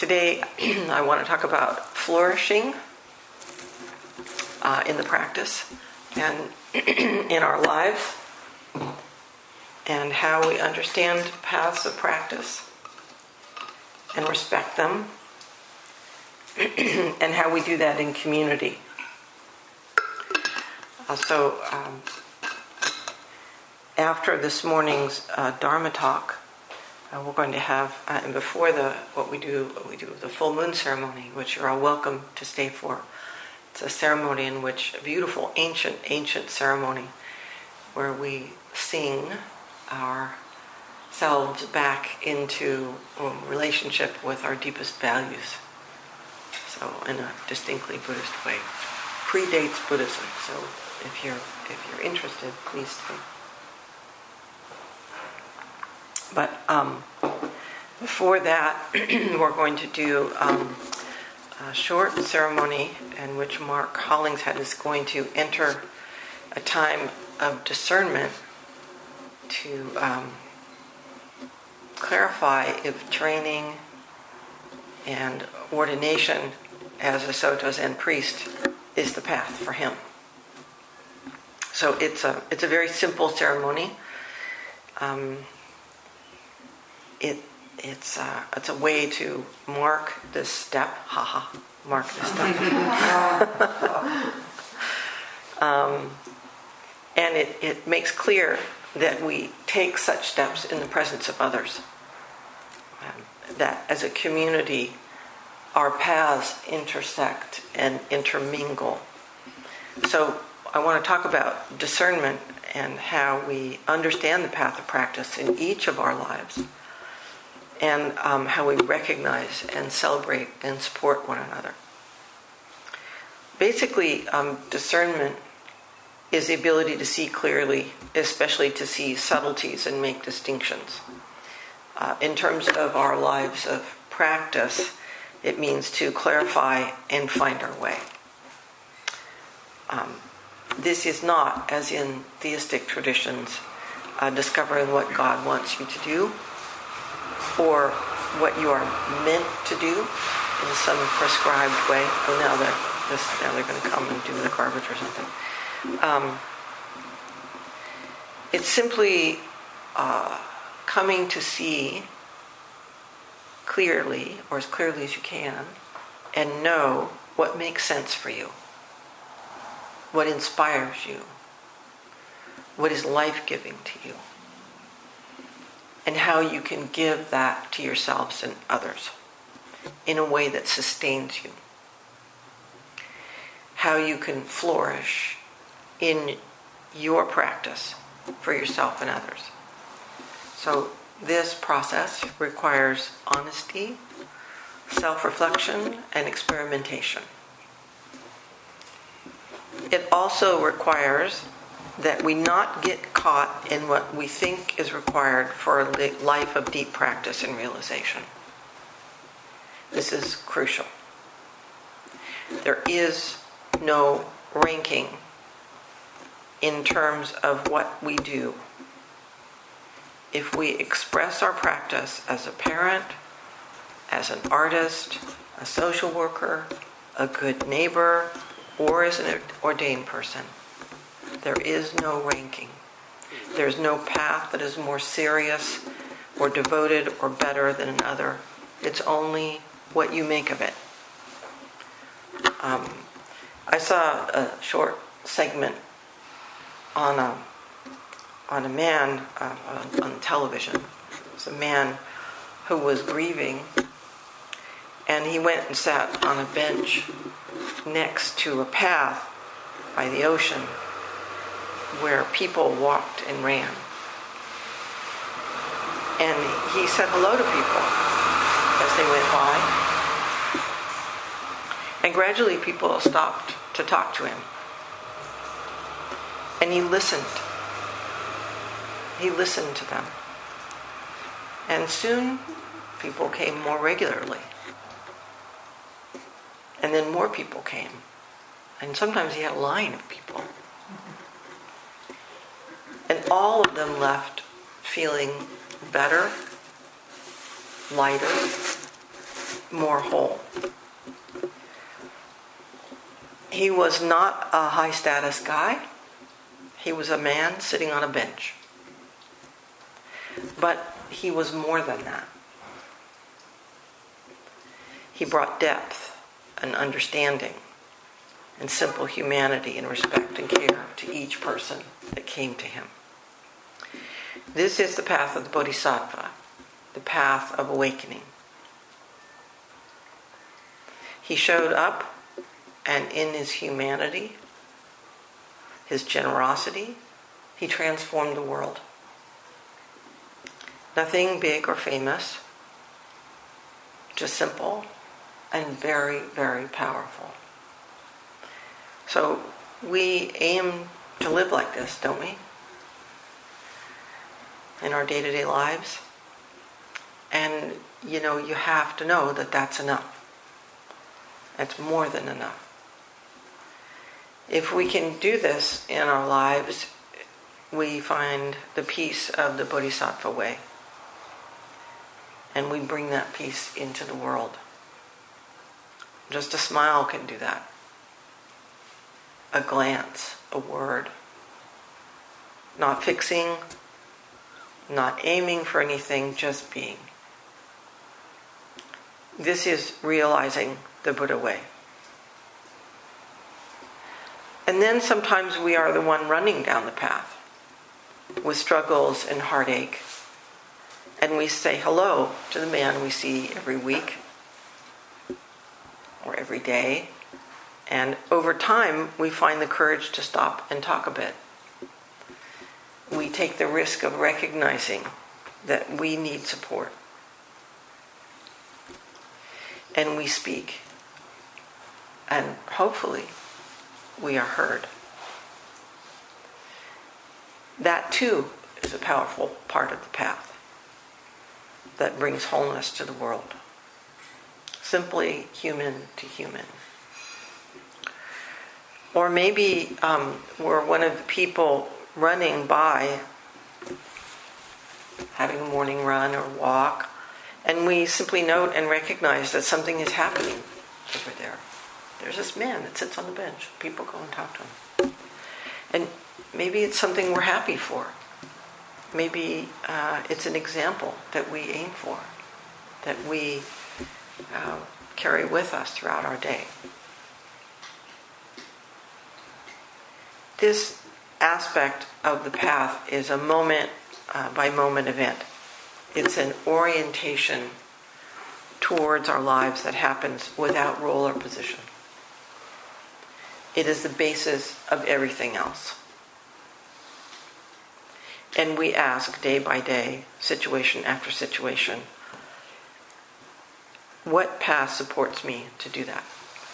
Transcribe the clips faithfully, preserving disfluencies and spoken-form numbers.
Today, I want to talk about flourishing uh, in the practice and in our lives, and how we understand paths of practice and respect them, and how we do that in community. Uh, so, um, after this morning's uh, Dharma talk, uh, we're going to have, uh, and before the what we do, what we do the full moon ceremony, which you're all welcome to stay for. It's a ceremony in which a beautiful, ancient, ancient ceremony, where we sing ourselves back into a relationship with our deepest values. So, in a distinctly Buddhist way, predates Buddhism. So, if you're if you're interested, please stay. But um, before that, we're going to do um, a short ceremony in which Mark Hollingshead is going to enter a time of discernment to um, clarify if training and ordination as a Soto Zen priest is the path for him. So it's a it's a very simple ceremony. Um, It it's uh, it's a way to mark this step, haha, mark this step, um, and it, it makes clear that we take such steps in the presence of others. Um, that as a community, our paths intersect and intermingle. So I want to talk about discernment and how we understand the path of practice in each of our lives, and um, how we recognize and celebrate and support one another. Basically, um, discernment is the ability to see clearly, especially to see subtleties and make distinctions. Uh, in terms of our lives of practice, it means to clarify and find our way. Um, this is not, as in theistic traditions, uh, discovering what God wants you to do, or what you are meant to do in some prescribed way. Oh, now they're, this, now they're going to come and do the garbage or something. Um, it's simply uh, coming to see clearly, or as clearly as you can, and know what makes sense for you, what inspires you, what is life-giving to you, and how you can give that to yourselves and others in a way that sustains you. How you can flourish in your practice for yourself and others. So this process requires honesty, self-reflection, and experimentation. It also requires that we not get caught in what we think is required for a life of deep practice and realization. This is crucial. There is no ranking in terms of what we do. If we express our practice as a parent, as an artist, a social worker, a good neighbor, or as an ordained person, there is no ranking. There's no path that is more serious or devoted or better than another. It's only what you make of it. Um, I saw a short segment on a on a man uh, on, on television. It was a man who was grieving, and he went and sat on a bench next to a path by the ocean, where people walked and ran. And he said hello to people as they went by. And gradually people stopped to talk to him. And he listened. He listened to them. And soon people came more regularly. And then more people came. And sometimes he had a line of people. And all of them left feeling better, lighter, more whole. He was not a high status guy. He was a man sitting on a bench. But he was more than that. He brought depth and understanding and simple humanity and respect and care to each person that came to him. This is the path of the Bodhisattva, the path of awakening. He showed up, and in his humanity, his generosity, he transformed the world. Nothing big or famous, just simple and very, very powerful. So we aim to live like this, don't we? In our day-to-day lives. And, you know, you have to know that that's enough. That's more than enough. If we can do this in our lives, we find the peace of the Bodhisattva way. And we bring that peace into the world. Just a smile can do that. A glance, a word. Not fixing, not aiming for anything, just being. This is realizing the Buddha way. And then sometimes we are the one running down the path with struggles and heartache. And we say hello to the man we see every week or every day. And over time, we find the courage to stop and talk a bit. We take the risk of recognizing that we need support. And we speak. And hopefully, we are heard. That too is a powerful part of the path that brings wholeness to the world. Simply human to human. Or maybe um, we're one of the people running by, having a morning run or walk, and we simply note and recognize that something is happening over there. There's this man that sits on the bench. People go and talk to him. And maybe it's something we're happy for. Maybe uh, it's an example that we aim for, that we uh, carry with us throughout our day. This aspect of the path is a moment uh, by moment event. It's an orientation towards our lives that happens without role or position. It is the basis of everything else. And we ask day by day, situation after situation, what path supports me to do that?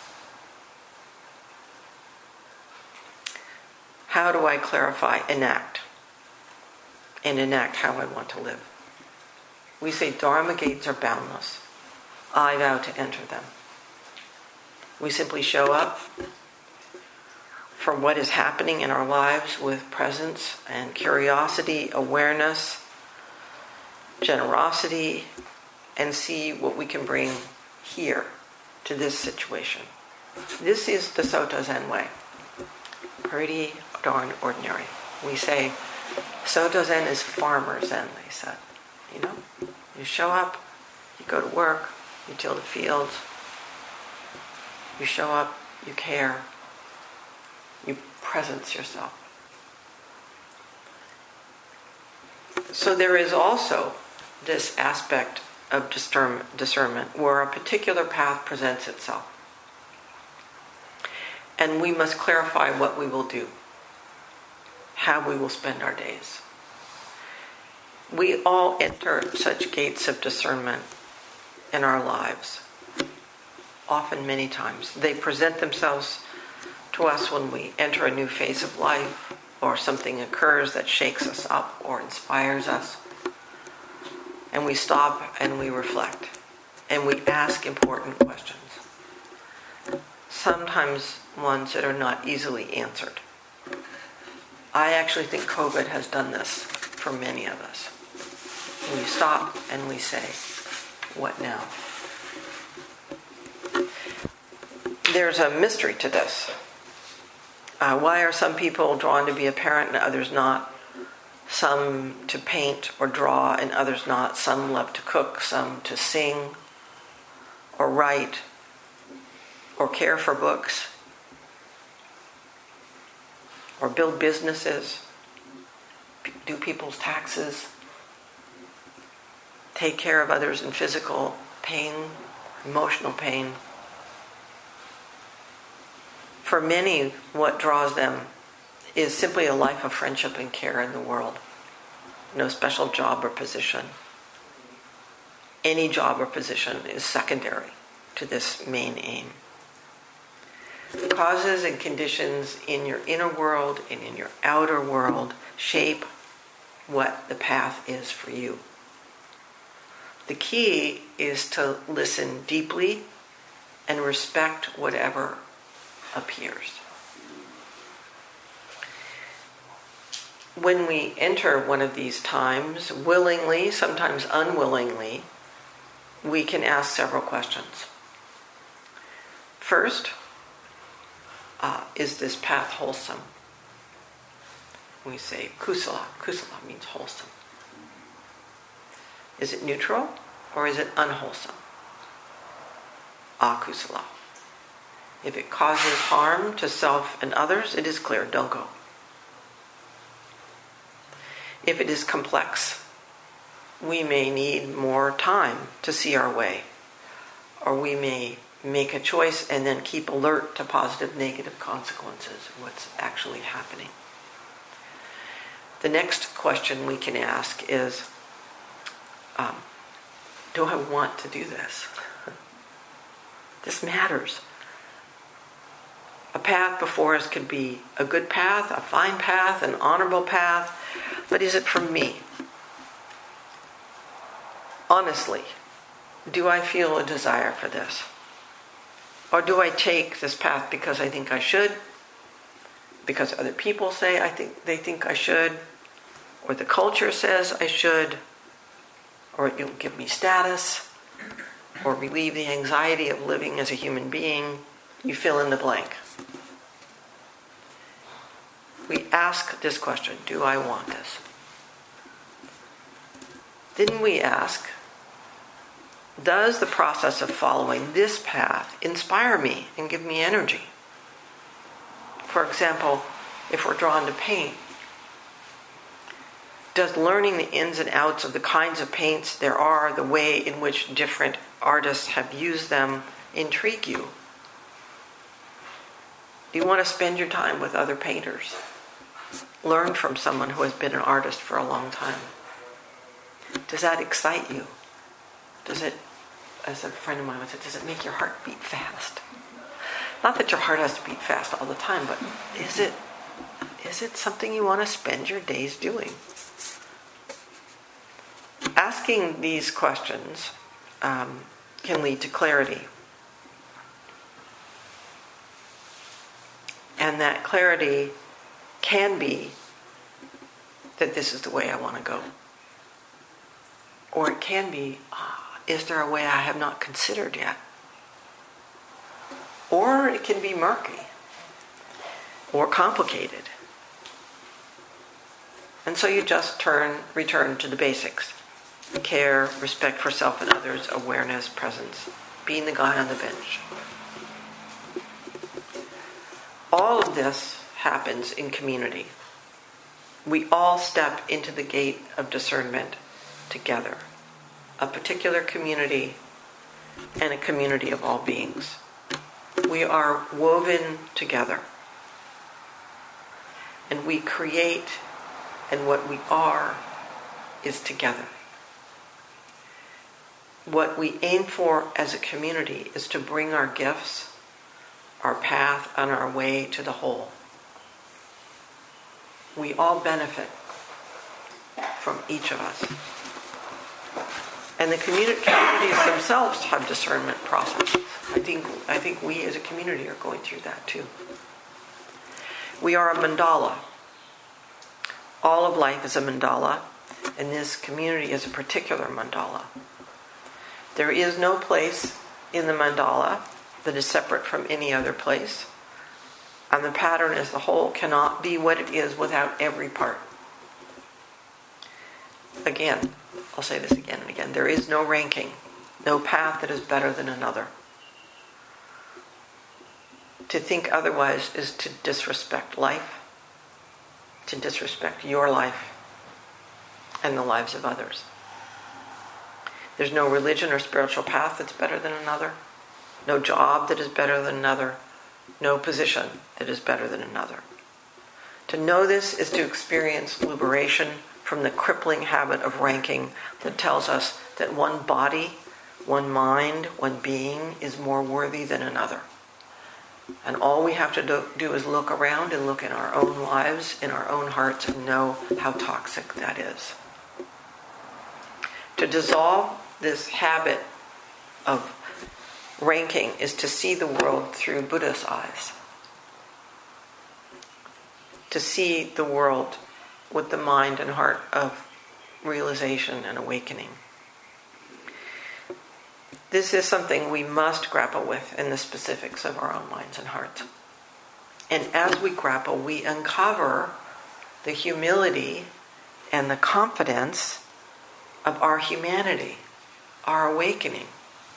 How do I clarify, enact, and enact how I want to live? We say Dharma gates are boundless. I vow to enter them. We simply show up for what is happening in our lives with presence and curiosity, awareness, generosity, and see what we can bring here to this situation. This is the Soto Zen way. Pretty darn ordinary. We say Soto Zen is farmer Zen, they said. You know, you show up, you go to work, you till the fields, you show up, you care, you presence yourself. So there is also this aspect of discern- discernment where a particular path presents itself. And we must clarify what we will do, how we will spend our days. We all enter such gates of discernment in our lives, often many times. They present themselves to us when we enter a new phase of life, or something occurs that shakes us up or inspires us. And we stop and we reflect, and we ask important questions. Sometimes ones that are not easily answered. I actually think COVID has done this for many of us. We stop and we say, what now? there's a mystery to this. Uh, why are some people drawn to be a parent and others not? Some to paint or draw and others not. Some love to cook, some to sing or write or care for books or build businesses, do people's taxes, take care of others in physical pain, emotional pain. For many, what draws them is simply a life of friendship and care in the world. No special job or position. Any job or position is secondary to this main aim. Causes and conditions in your inner world and in your outer world shape what the path is for you. The key is to listen deeply and respect whatever appears. When we enter one of these times, willingly, sometimes unwillingly, we can ask several questions. First, uh, is this path wholesome? We say kusala. Kusala means wholesome. Is it neutral or is it unwholesome? Akusala. If it causes harm to self and others, it is clear, don't go. If it is complex, we may need more time to see our way, or we may make a choice and then keep alert to positive, negative consequences of what's actually happening. The next question we can ask is, um, do I want to do this? This matters. A path before us could be a good path, a fine path, an honorable path, but is it for me? Honestly, do I feel a desire for this? Or do I take this path because I think I should, because other people say I think they think I should, or the culture says I should, or it'll give me status, or relieve the anxiety of living as a human being? You fill in the blank. We ask this question, do I want this? Then we ask, does the process of following this path inspire me and give me energy? For example, if we're drawn to paint, does learning the ins and outs of the kinds of paints there are, the way in which different artists have used them, intrigue you? Do you want to spend your time with other painters? Learn from someone who has been an artist for a long time. Does that excite you? Does it, as a friend of mine once said, does it make your heart beat fast? Not that your heart has to beat fast all the time, but is it, is it something you want to spend your days doing? Asking these questions um, can lead to clarity. And that clarity can be that this is the way I want to go. Or it can be, ah, is there a way I have not considered yet? Or it can be murky or complicated. And so you just turn, return to the basics. Care, respect for self and others, awareness, presence, being the guy on the bench. All of this happens in community. We all step into the gate of discernment together. A particular community and a community of all beings. We are woven together. And we create, and what we are is together. What we aim for as a community is to bring our gifts, our path, on our way to the whole. We all benefit from each of us. And the communi- communities themselves have discernment processes. I think, I think we as a community are going through that too. We are a mandala. All of life is a mandala, and this community is a particular mandala. There is no place in the mandala that is separate from any other place. And the pattern as the whole cannot be what it is without every part. Again, I'll say this again and again. There is no ranking, no path that is better than another. To think otherwise is to disrespect life, to disrespect your life and the lives of others. There's no religion or spiritual path that's better than another, no job that is better than another, no position that is better than another. To know this is to experience liberation from the crippling habit of ranking that tells us that one body, one mind, one being is more worthy than another. And all we have to do, do is look around and look in our own lives, in our own hearts, and know how toxic that is. To dissolve this habit of ranking is to see the world through Buddha's eyes. To see the world with the mind and heart of realization and awakening. This is something we must grapple with in the specifics of our own minds and hearts. And as we grapple, we uncover the humility and the confidence of our humanity, our awakening.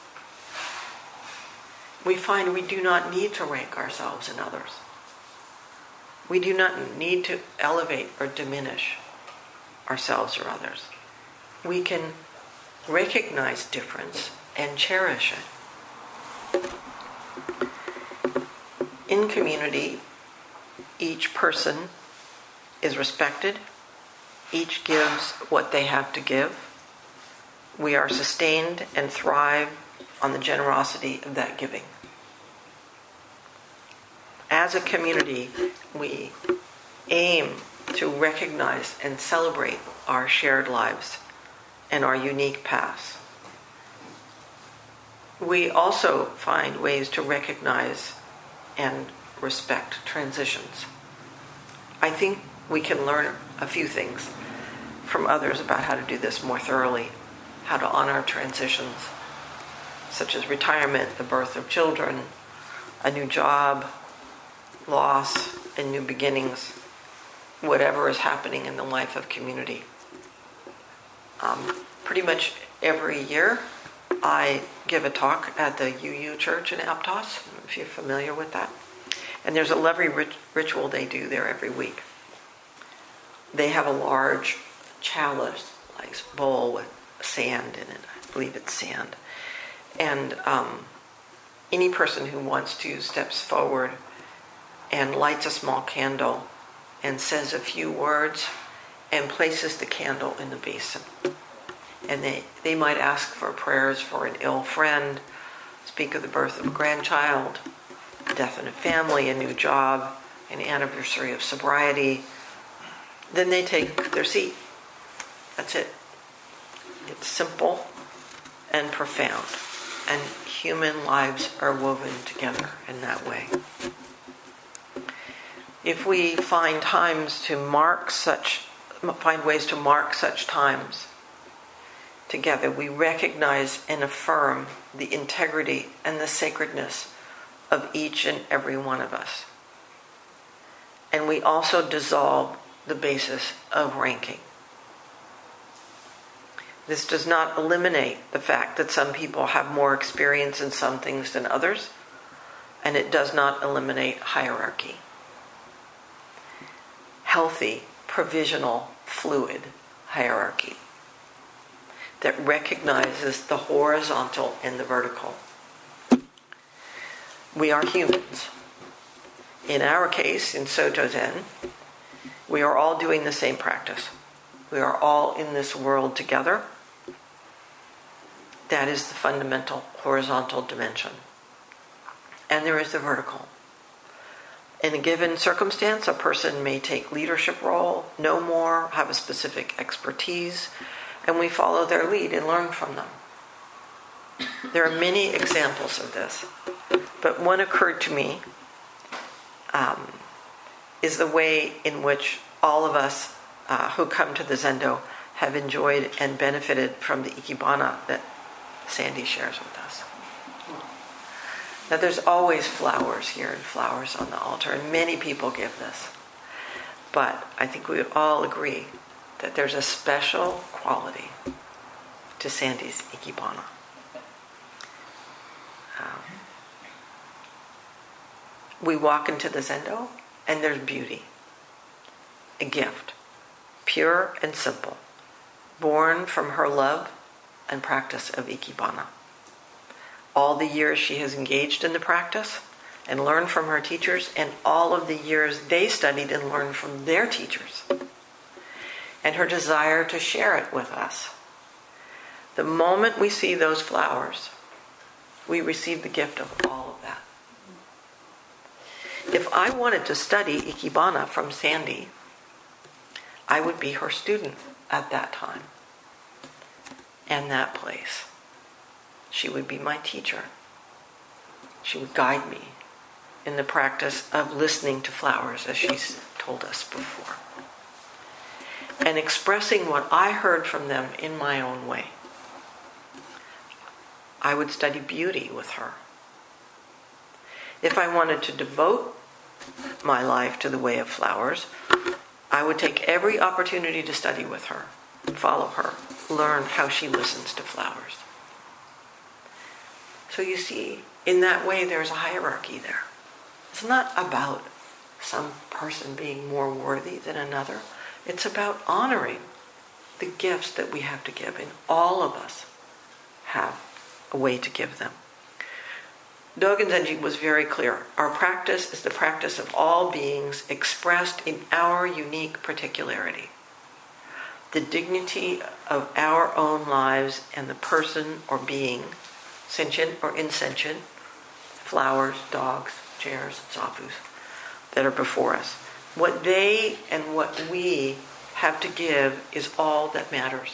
We find we do not need to rank ourselves and others. We do not need to elevate or diminish ourselves or others. We can recognize difference and cherish it. In community, each person is respected. Each gives what they have to give. We are sustained and thrive on the generosity of that giving. As a community, we aim to recognize and celebrate our shared lives and our unique paths. We also find ways to recognize and respect transitions. I think we can learn a few things from others about how to do this more thoroughly, how to honor transitions, such as retirement, the birth of children, a new job, loss, and new beginnings, whatever is happening in the life of community. Um, pretty much every year, I give a talk at the U U Church in Aptos, if you're familiar with that. And there's a lovely rit- ritual they do there every week. They have a large chalice, like bowl with sand in it. I believe it's sand. And um, any person who wants to steps forward and lights a small candle and says a few words and places the candle in the basin. And they, they might ask for prayers for an ill friend, speak of the birth of a grandchild, death in a family, a new job, an anniversary of sobriety. Then they take their seat. That's it. It's simple and profound. And human lives are woven together in that way. If we find times to mark such, find ways to mark such times together, we recognize and affirm the integrity and the sacredness of each and every one of us. And we also dissolve the basis of ranking. This does not eliminate the fact that some people have more experience in some things than others, and it does not eliminate hierarchy. Healthy, provisional, fluid hierarchy that recognizes the horizontal and the vertical. We are humans. In our case, in Soto Zen, we are all doing the same practice. We are all in this world together. That is the fundamental horizontal dimension. And there is the vertical. In a given circumstance, a person may take leadership role, know more, have a specific expertise, and we follow their lead and learn from them. There are many examples of this, but one occurred to me um, is the way in which all of us uh, who come to the Zendo have enjoyed and benefited from the Ikebana that Sandy shares with us. Now there's always flowers here and flowers on the altar, and many people give this. But I think we would all agree that there's a special quality to Sandy's Ikebana. Um, we walk into the Zendo, and there's beauty. A gift, pure and simple, born from her love and practice of Ikebana. All the years she has engaged in the practice and learned from her teachers, and all of the years they studied and learned from their teachers, and her desire to share it with us. The moment we see those flowers, we receive the gift of all of that. If I wanted to study Ikebana from Sandy, I would be her student at that time and that place. She would be my teacher. She would guide me in the practice of listening to flowers, as she's told us before, and expressing what I heard from them in my own way. I would study beauty with her. If I wanted to devote my life to the way of flowers, I would take every opportunity to study with her, follow her, learn how she listens to flowers. So you see, in that way, there's a hierarchy there. It's not about some person being more worthy than another. It's about honoring the gifts that we have to give, and all of us have a way to give them. Dogen Zenji was very clear. Our practice is the practice of all beings expressed in our unique particularity. The dignity of our own lives and the person or being, sentient or insentient, flowers, dogs, chairs, zafus, that are before us. What they and what we have to give is all that matters.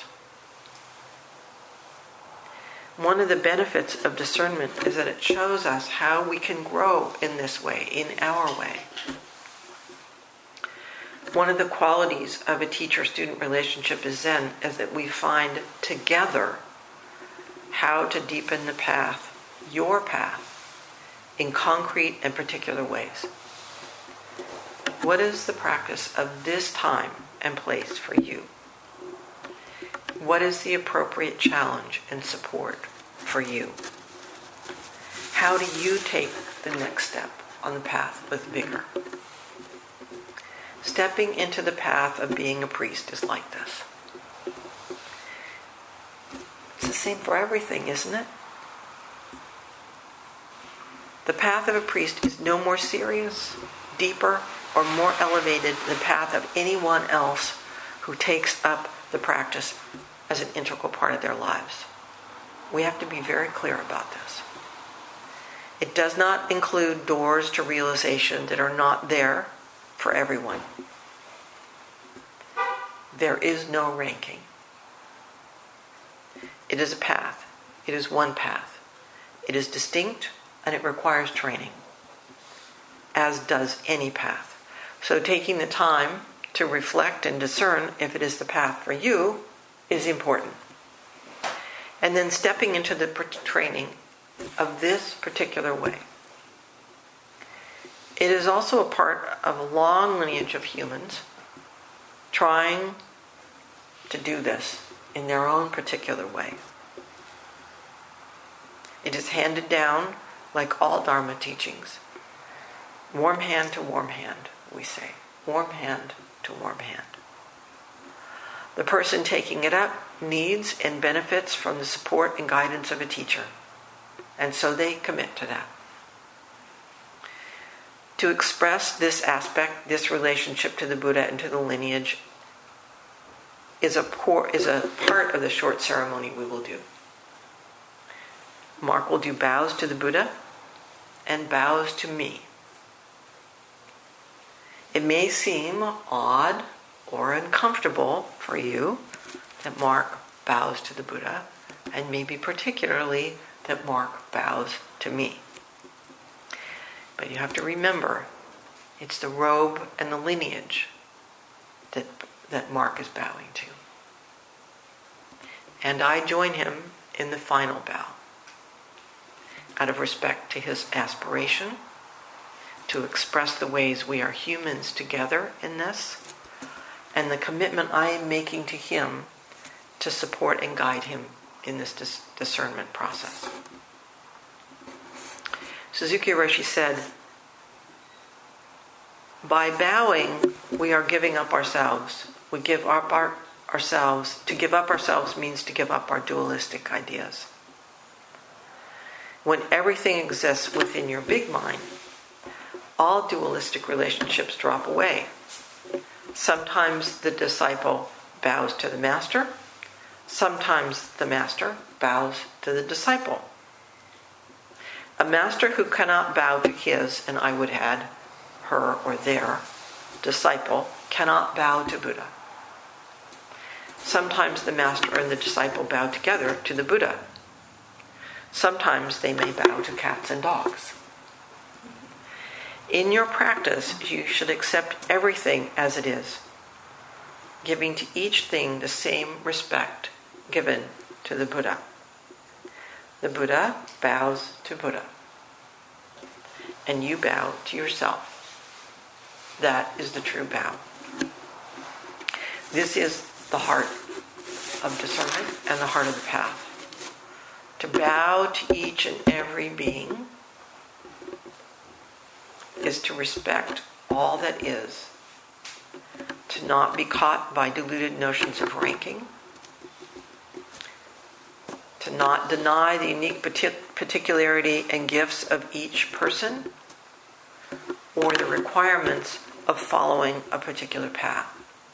One of the benefits of discernment is that it shows us how we can grow in this way, in our way. One of the qualities of a teacher-student relationship is Zen is that we find together how to deepen the path, your path, in concrete and particular ways. What is the practice of this time and place for you? What is the appropriate challenge and support for you? How do you take the next step on the path with vigor? Stepping into the path of being a priest is like this. It's the same for everything, isn't it? The path of a priest is no more serious, deeper, or more elevated than the path of anyone else who takes up the practice as an integral part of their lives. We have to be very clear about this. It does not include doors to realization that are not there for everyone. There is no ranking. It is a path. It is one path. It is distinct and it requires training, as does any path. So taking the time to reflect and discern if it is the path for you is important. And then stepping into the training of this particular way. It is also a part of a long lineage of humans trying to do this in their own particular way. It is handed down like all Dharma teachings. Warm hand to warm hand, we say. Warm hand to warm hand. The person taking it up needs and benefits from the support and guidance of a teacher. And so they commit to that. To express this aspect, this relationship to the Buddha and to the lineage, is a, por- is a part of the short ceremony we will do. Mark will do bows to the Buddha and bows to me. It may seem odd or uncomfortable for you that Mark bows to the Buddha, and maybe particularly that Mark bows to me. But you have to remember, it's the robe and the lineage that, that Mark is bowing to. And I join him in the final bow. out of respect to his aspiration to express the ways we are humans together in this, and the commitment I am making to him to support and guide him in this dis- discernment process. Suzuki Roshi said, by bowing, we are giving up ourselves. We give up our, ourselves. To give up ourselves means to give up our dualistic ideas. When everything exists within your big mind, all dualistic relationships drop away. Sometimes the disciple bows to the master. Sometimes the master bows to the disciple. A master who cannot bow to his, and I would add, her or their disciple, cannot bow to Buddha. Sometimes the master and the disciple bow together to the Buddha. Sometimes they may bow to cats and dogs. In your practice, you should accept everything as it is, giving to each thing the same respect given to the Buddha. The Buddha bows to Buddha, and you bow to yourself. That is the true bow. This is the heart of discernment and the heart of the path. To bow to each and every being is to respect all that is, to not be caught by deluded notions of ranking, to not deny the unique particularity and gifts of each person, or the requirements of following a particular path.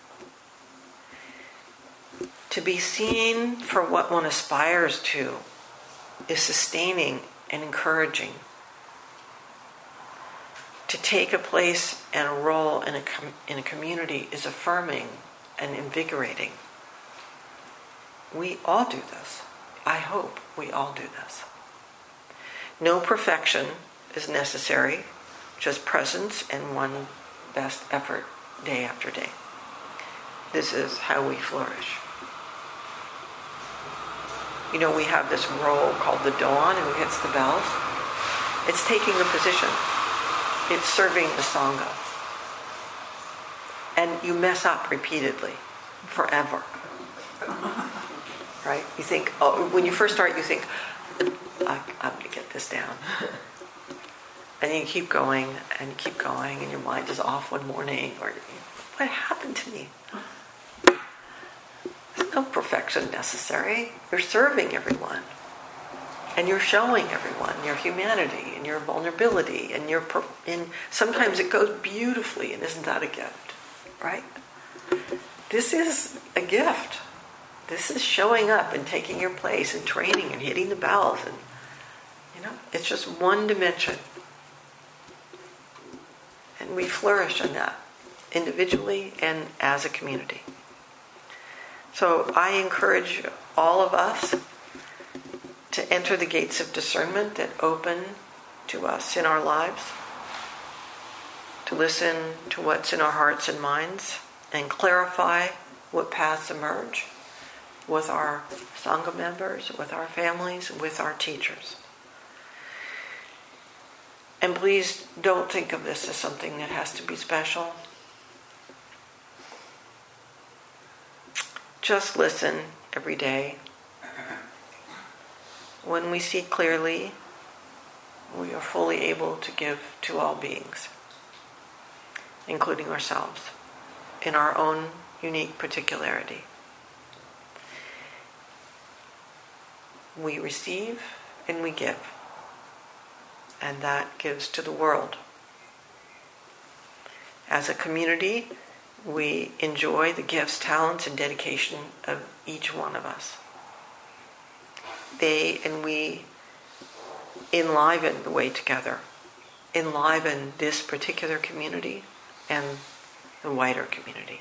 To be seen for what one aspires to is sustaining and encouraging. To take a place and a role in a com- in a community is affirming and invigorating. We all do this. I hope we all do this. No perfection is necessary, just presence and one best effort day after day. This is how we flourish. You know, we have this role called the dawn, and who hits the bells. It's taking a position. It's serving the Sangha. And you mess up repeatedly, forever. Right? You think, oh, when you first start, you think, I, I'm going to get this down. And then you keep going, and you keep going, and your mind is off one morning, or what happened to me? There's no perfection necessary. You're serving everyone. And you're showing everyone your humanity and your vulnerability and your and sometimes it goes beautifully, and isn't that a gift? Right? This is a gift. This is showing up and taking your place and training and hitting the bells, and you know, it's just one dimension. And we flourish in that, individually and as a community. So I encourage all of us to enter the gates of discernment that open to us in our lives, to listen to what's in our hearts and minds, and clarify what paths emerge with our Sangha members, with our families, with our teachers. And please don't think of this as something that has to be special. Just listen every day. When we see clearly, we are fully able to give to all beings, including ourselves, in our own unique particularity. We receive and we give, and that gives to the world. As a community, we enjoy the gifts, talents, and dedication of each one of us. They and we enliven the way together, enliven this particular community and the wider community.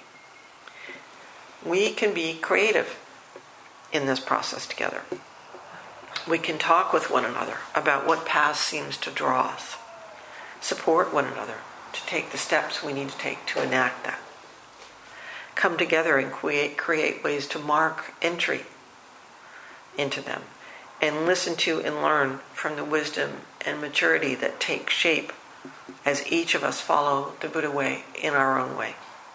We can be creative in this process together. We can talk with one another about what path seems to draw us, support one another to take the steps we need to take to enact that. Come together and create, create ways to mark entry into them, and listen to and learn from the wisdom and maturity that takes shape as each of us follow the Buddha way in our own way.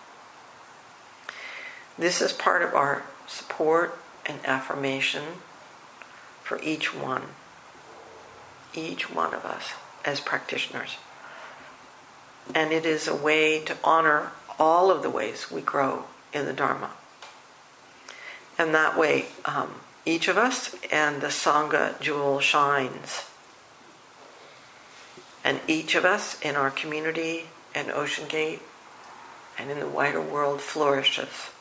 This is part of our support and affirmation for each one, each one of us as practitioners. And it is a way to honor all of the ways we grow in the Dharma. And that way, um, each of us and the Sangha jewel shines. And each of us in our community and Ocean Gate and in the wider world flourishes.